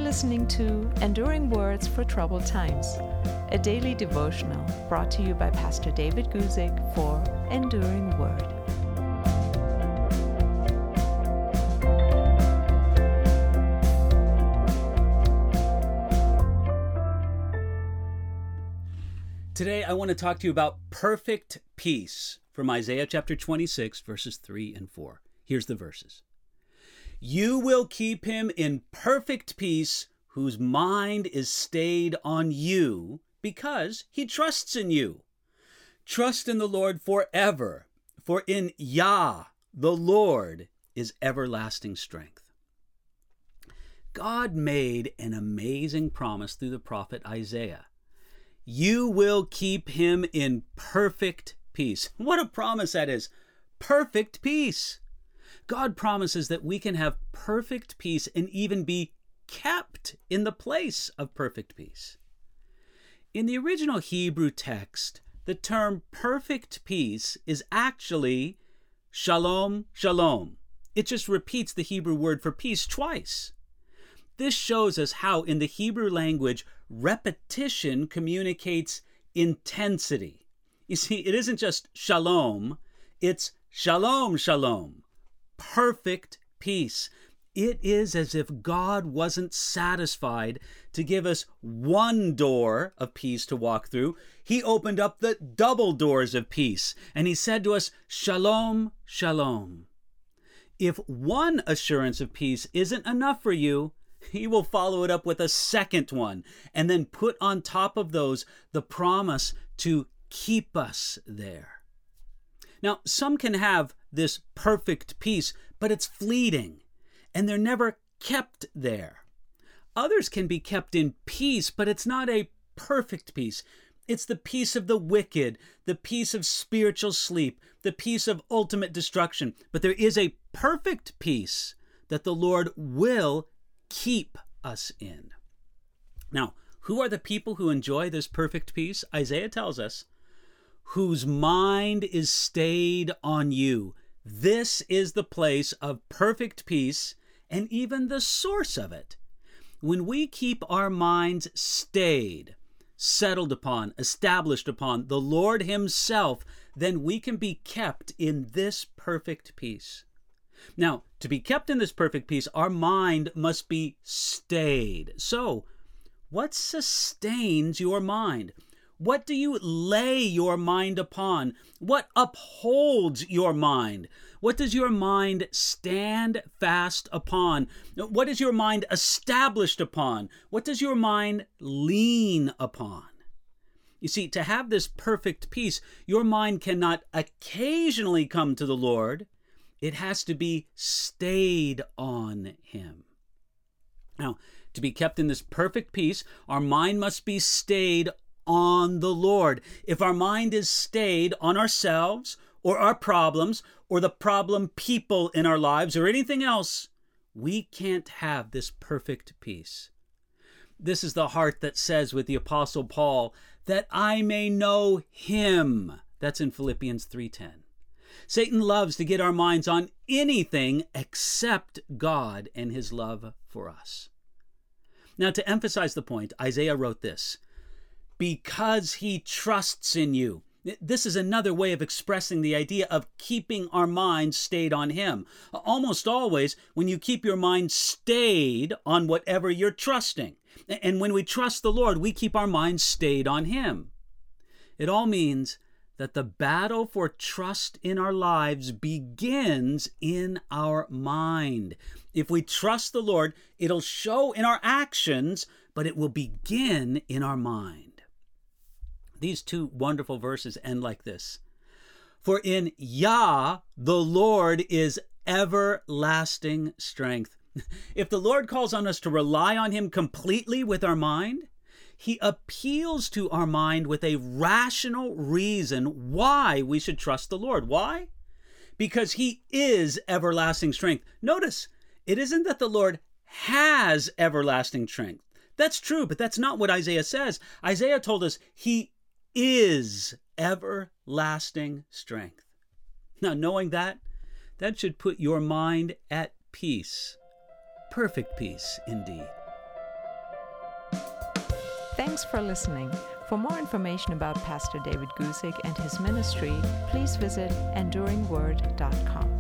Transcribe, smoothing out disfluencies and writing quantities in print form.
listening to Enduring Words for Troubled Times, a daily devotional brought to you by Pastor David Guzik for Enduring Word. Today, I want to talk to you about perfect peace from Isaiah chapter 26, verses 3 and 4. Here's the verses. You will keep him in perfect peace whose mind is stayed on you because he trusts in you. Trust in the Lord forever, for in Yah, the Lord, is everlasting strength. God made an amazing promise through the prophet Isaiah. You will keep him in perfect peace. What a promise that is. Perfect peace. God promises that we can have perfect peace and even be kept in the place of perfect peace. In the original Hebrew text, the term perfect peace is actually shalom, shalom. It just repeats the Hebrew word for peace twice. This shows us how in the Hebrew language, repetition communicates intensity. You see, it isn't just shalom, it's shalom, shalom. Perfect peace. It is as if God wasn't satisfied to give us one door of peace to walk through. He opened up the double doors of peace, and he said to us, shalom, shalom. If one assurance of peace isn't enough for you, he will follow it up with a second one, and then put on top of those the promise to keep us there. Now, some can have this perfect peace, but it's fleeting, and they're never kept there. Others can be kept in peace, but it's not a perfect peace. It's the peace of the wicked, the peace of spiritual sleep, the peace of ultimate destruction. But there is a perfect peace that the Lord will keep us in. Now, who are the people who enjoy this perfect peace? Isaiah tells us, whose mind is stayed on you. This is the place of perfect peace and even the source of it. When we keep our minds stayed, settled upon, established upon the Lord himself, then we can be kept in this perfect peace. Now, to be kept in this perfect peace, our mind must be stayed. So, what sustains your mind? What do you lay your mind upon? What upholds your mind? What does your mind stand fast upon? What is your mind established upon? What does your mind lean upon? You see, to have this perfect peace, your mind cannot occasionally come to the Lord. It has to be stayed on him. Now, to be kept in this perfect peace, our mind must be stayed on the Lord. If our mind is stayed on ourselves or our problems or the problem people in our lives or anything else, we can't have this perfect peace. This is the heart that says with the Apostle Paul, that I may know him. That's in Philippians 3:10. Satan loves to get our minds on anything except God and his love for us. Now, to emphasize the point, Isaiah wrote this, because he trusts in you. This is another way of expressing the idea of keeping our minds stayed on him. Almost always, when you keep your mind stayed on whatever you're trusting, and when we trust the Lord, we keep our minds stayed on him. It all means that the battle for trust in our lives begins in our mind. If we trust the Lord, it'll show in our actions, but it will begin in our mind. These two wonderful verses end like this. For in Yah, the Lord is everlasting strength. If the Lord calls on us to rely on him completely with our mind, he appeals to our mind with a rational reason why we should trust the Lord. Why? Because he is everlasting strength. Notice, it isn't that the Lord has everlasting strength. That's true, but that's not what Isaiah says. Isaiah told us he is everlasting strength. Now, knowing that should put your mind at peace. Perfect peace indeed. Thanks for listening. For more information about Pastor David Guzik and his ministry, please visit enduringword.com.